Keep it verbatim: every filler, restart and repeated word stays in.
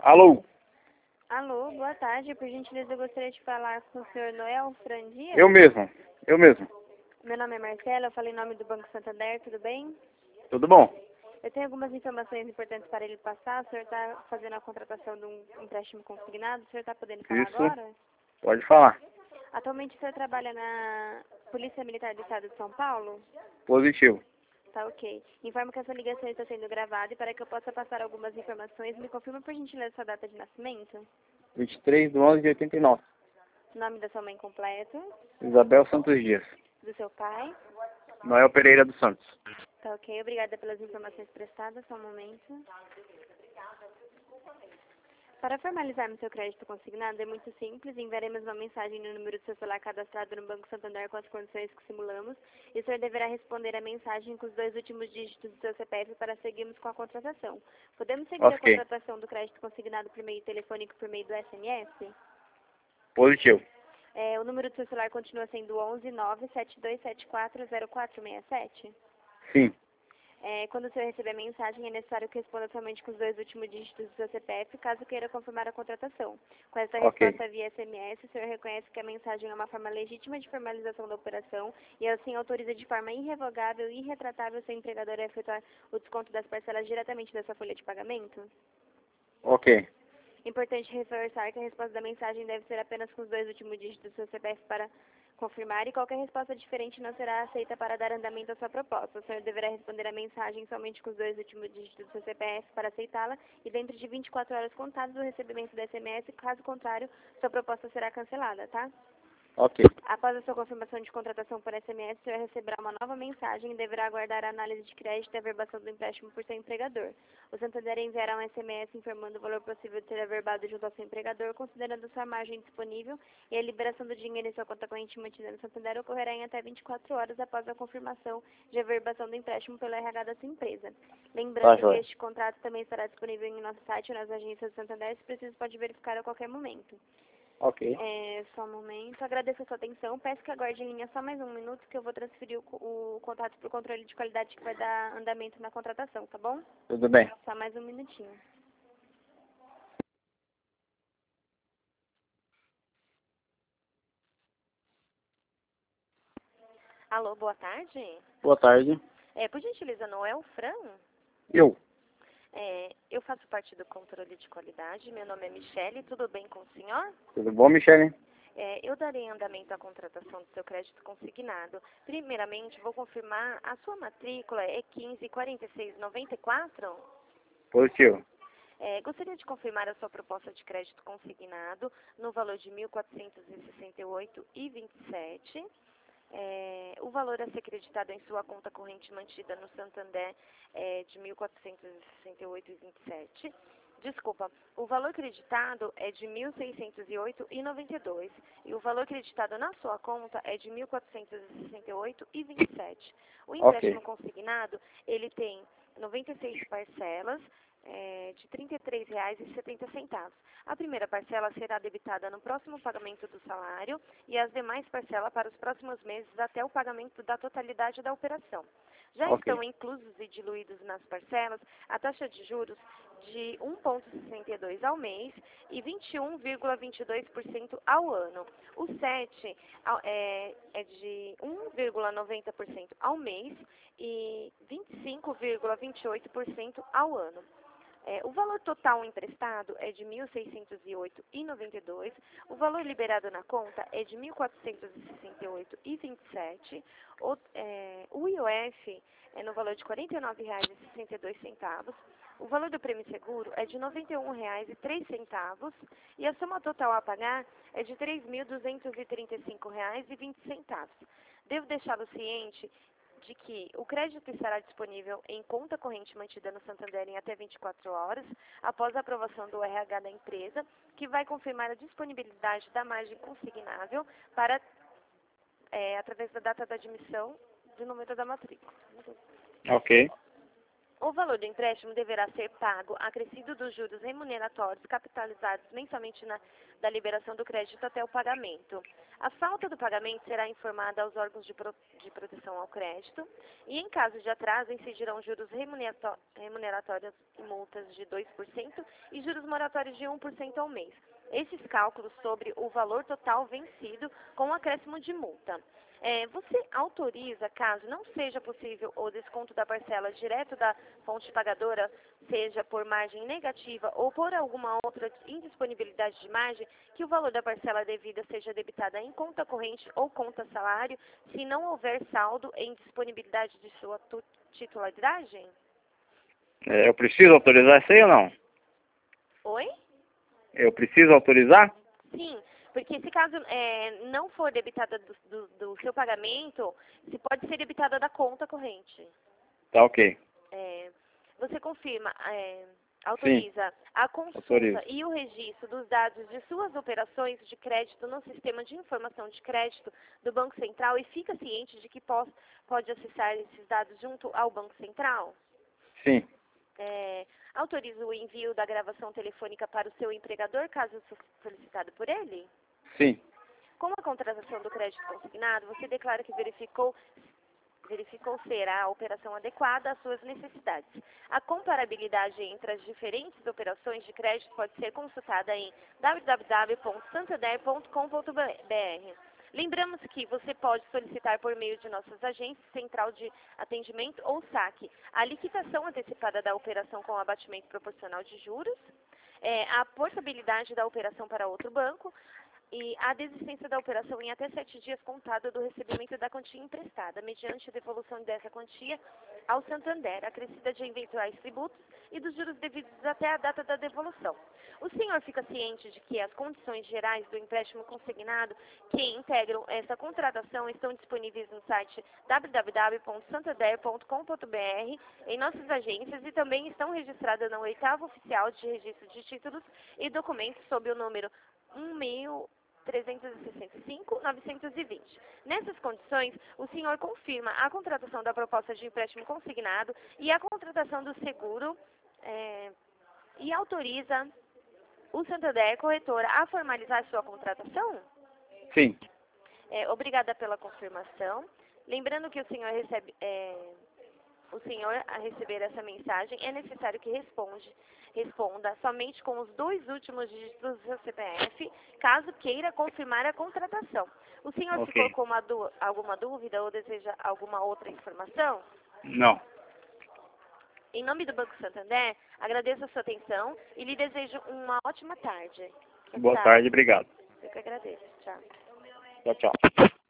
Alô? Alô, boa tarde. Por gentileza, eu gostaria de falar com o senhor Noel Frandia. Eu mesmo, eu mesmo. Meu nome é Marcela, eu falei em nome do Banco Santander, tudo bem? Tudo bom? Eu tenho algumas informações importantes para ele passar. O senhor está fazendo a contratação de um empréstimo consignado. O senhor está podendo falar Isso, agora? pode falar. Atualmente o senhor trabalha na Polícia Militar do Estado de São Paulo? Positivo. Tá ok. Informo que essa ligação está sendo gravada e para que eu possa passar algumas informações, me confirma por gentileza sua data de nascimento, vinte e três de onze de oitenta e nove. nome da sua mãe completo, Isabel Santos Dias. do seu pai. Noel Pereira dos Santos. Tá ok, obrigada pelas informações prestadas, só um momento. Para formalizarmos seu crédito consignado é muito simples, enviaremos uma mensagem no número do seu celular cadastrado no Banco Santander com as condições que simulamos e o senhor deverá responder a mensagem com os dois últimos dígitos do seu C P F para seguirmos com a contratação. Podemos seguir a Ok. contratação do crédito consignado por meio telefônico por meio do S M S? Positivo. É, o número do seu celular continua sendo onze nove sete dois sete quatro zero quatro seis sete? Sim. É, quando o senhor receber a mensagem, é necessário que responda somente com os dois últimos dígitos do seu C P F, caso queira confirmar a contratação. Com essa Ok. resposta via S M S, o senhor reconhece que a mensagem é uma forma legítima de formalização da operação e assim autoriza de forma irrevogável e irretratável seu empregador a efetuar o desconto das parcelas diretamente da sua folha de pagamento? Ok. Importante reforçar que a resposta da mensagem deve ser apenas com os dois últimos dígitos do seu C P F para confirmar e qualquer resposta diferente não será aceita para dar andamento à sua proposta. O senhor deverá responder a mensagem somente com os dois últimos dígitos do seu C P F para aceitá-la e dentro de vinte e quatro horas contadas do recebimento do S M S, caso contrário, sua proposta será cancelada, tá? Ok. Após a sua confirmação de contratação por S M S, o senhor receberá uma nova mensagem e deverá aguardar a análise de crédito e a averbação do empréstimo por seu empregador. O Santander enviará um S M S informando o valor possível de ser averbado junto ao seu empregador, considerando sua margem disponível, e a liberação do dinheiro em sua conta corrente mantida no Santander ocorrerá em até vinte e quatro horas após a confirmação de averbação do empréstimo pelo R H da sua empresa. Tá, Lembrando que joia. este contrato também estará disponível em nosso site ou nas agências do Santander, se preciso pode verificar a qualquer momento. Ok. É, só um momento. Agradeço a sua atenção. Peço que aguarde em linha só mais um minuto que eu vou transferir o, co- o contato para o controle de qualidade que vai dar andamento na contratação, tá bom? Tudo bem. Só mais um minutinho. Alô, boa tarde. Boa tarde. É, por gentileza, Noel Fran? Eu. É, eu faço parte do controle de qualidade. Meu nome é Michele. Tudo bem com o senhor? Tudo bom, Michele? É, eu darei andamento à contratação do seu crédito consignado. Primeiramente, vou confirmar, a sua matrícula é quinze quarenta e seis noventa e quatro? Positivo. É, gostaria de confirmar a sua proposta de crédito consignado no valor de mil quatrocentos e sessenta e oito reais e vinte e sete centavos. É, o valor a ser creditado em sua conta corrente mantida no Santander é de mil quatrocentos e sessenta e oito reais e vinte e sete centavos. Desculpa, o valor creditado é de mil seiscentos e oito reais e noventa e dois centavos e o valor creditado na sua conta é de mil quatrocentos e sessenta e oito reais e vinte e sete centavos. O empréstimo Ok. consignado, ele tem noventa e seis parcelas, é, de trinta e três reais e setenta centavos. A primeira parcela será debitada no próximo pagamento do salário e as demais parcelas para os próximos meses até o pagamento da totalidade da operação. Já Ok. estão inclusos e diluídos nas parcelas a taxa de juros de um vírgula sessenta e dois por cento ao mês e vinte e um vírgula vinte e dois por cento ao ano. O S E T é, é de um vírgula noventa por cento ao mês e vinte e cinco vírgula vinte e oito por cento ao ano. É, o valor total emprestado é de mil seiscentos e oito reais e noventa e dois centavos, o valor liberado na conta é de mil quatrocentos e sessenta e oito reais e vinte e sete centavos, o, é, o I O F é no valor de quarenta e nove reais e sessenta e dois centavos, o valor do prêmio seguro é de noventa e um reais e três centavos e a soma total a pagar é de três mil duzentos e trinta e cinco reais e vinte centavos. Devo deixá-lo ciente de que o crédito estará disponível em conta corrente mantida no Santander em até vinte e quatro horas, após a aprovação do R H da empresa, que vai confirmar a disponibilidade da margem consignável para, é, através da data da admissão do número da matrícula. Ok. O valor do empréstimo deverá ser pago acrescido dos juros remuneratórios capitalizados mensalmente na, da liberação do crédito até o pagamento. A falta do pagamento será informada aos órgãos de, pro, de proteção ao crédito e, em caso de atraso, incidirão juros remunerato, remuneratórios e multas de dois por cento e juros moratórios de um por cento ao mês. Esses cálculos sobre o valor total vencido com um acréscimo de multa. É, você autoriza, caso não seja possível o desconto da parcela direto da fonte pagadora, seja por margem negativa ou por alguma outra indisponibilidade de margem, que o valor da parcela devida seja debitada em conta corrente ou conta salário, se não houver saldo em disponibilidade de sua titularidade? É, eu preciso autorizar isso aí ou não? Oi? Eu preciso autorizar? Sim. Porque se caso é, não for debitada do, do, do seu pagamento, se pode ser debitada da conta corrente. Tá ok. É, você confirma, é, autoriza Sim, a consulta autorizo. e o registro dos dados de suas operações de crédito no sistema de informação de crédito do Banco Central e fica ciente de que pode, pode acessar esses dados junto ao Banco Central? Sim. É, autoriza o envio da gravação telefônica para o seu empregador, caso solicitado por ele? Sim. Com a contratação do crédito consignado, você declara que verificou, verificou ser a operação adequada às suas necessidades. A comparabilidade entre as diferentes operações de crédito pode ser consultada em w w w ponto santander ponto com ponto b r. Lembramos que você pode solicitar por meio de nossas agências, central de atendimento ou saque, a liquidação antecipada da operação com abatimento proporcional de juros, é, a portabilidade da operação para outro banco, e a desistência da operação em até sete dias contado do recebimento da quantia emprestada, mediante a devolução dessa quantia ao Santander, acrescida de eventuais tributos e dos juros devidos até a data da devolução. O senhor fica ciente de que as condições gerais do empréstimo consignado que integram essa contratação estão disponíveis no site w w w ponto santander ponto com ponto b r, em nossas agências, e também estão registradas na oitava oficial de registro de títulos e documentos sob o número um mil trezentos e sessenta e cinco, novecentos e vinte. Nessas condições, o senhor confirma a contratação da proposta de empréstimo consignado e a contratação do seguro é, e autoriza o Santander Corretora a formalizar sua contratação? Sim. É, obrigada pela confirmação. Lembrando que o senhor recebe... É, o senhor, a receber essa mensagem, é necessário que responde, responda somente com os dois últimos dígitos do seu C P F, caso queira confirmar a contratação. O senhor Ok. ficou com uma du- alguma dúvida ou deseja alguma outra informação? Não. Em nome do Banco Santander, agradeço a sua atenção e lhe desejo uma ótima tarde. Boa tarde, obrigado. Eu que agradeço. Tchau. Tchau, tchau.